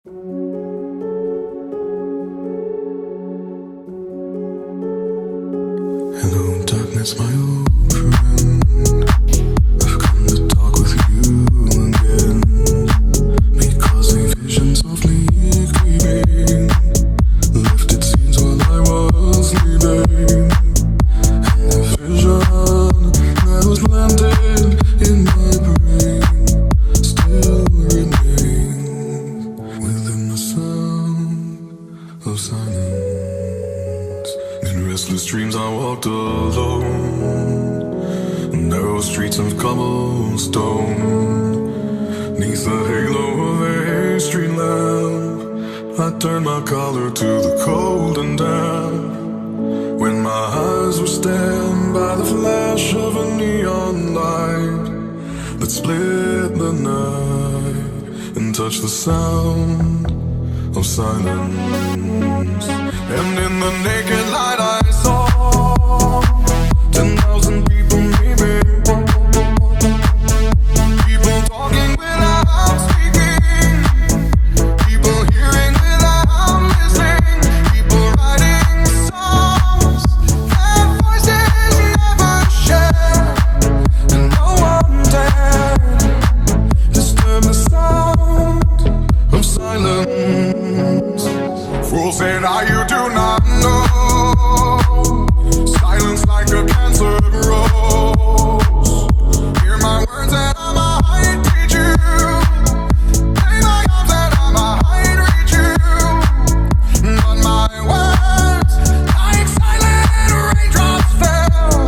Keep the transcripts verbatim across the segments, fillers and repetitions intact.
Hello, darkness, my old friend. I've come to talk with you again, because a vision softly creeping lifted scenes while I was sleeping, and the vision that was landed in my brain still remains within the sound of silence. In restless dreams I walked alone, narrow streets of cobblestone. Neath the halo of a street lamp, I turned my collar to the cold and damp. When my eyes were stabbed by the flash of a neon light that split the night and touched the sound of silence. And in the naked light I saw ten thousand people maybe, people talking without speaking, people hearing without listening, people writing songs their voices never shared, and no one dared disturb the sound of silence. Fools say now you do not know, silence like a cancer grows. Hear my words and I might teach you, lay my arms and I might reach you, but my words like silent raindrops fell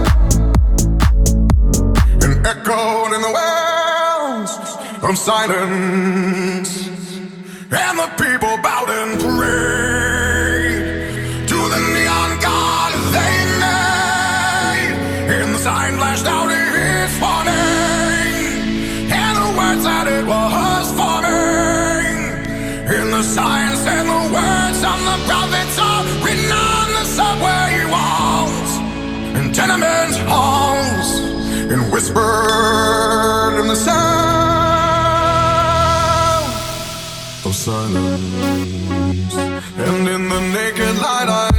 and echoed in the wells of silence. And the people bowed and prayed to the neon god they made, and the sign flashed out its warning, and the words that it was forming, and the signs and the words of the prophets are written on the subway walls and tenement halls, and whispered in the sound of silence. And in the naked light I